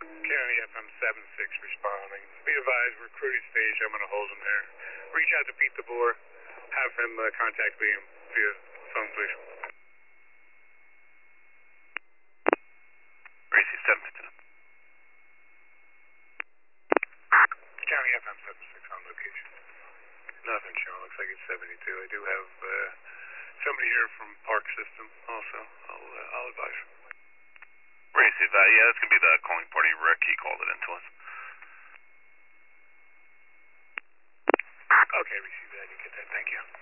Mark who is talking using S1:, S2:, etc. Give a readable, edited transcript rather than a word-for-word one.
S1: County FM 76 responding. Be advised, we're recruiting stage. I'm going to hold him there. Reach out to Pete DeBoer. Have him contact me via phone, please.
S2: Racy 752.
S1: County FM 76 on location. Nothing showing. Looks like it's 72. I do have somebody here from Park System also. I'll advise.
S2: Racy, yeah, that's going to be the calling party. Rick, he called it in to us.
S1: Okay, receive that. You get that. Thank you.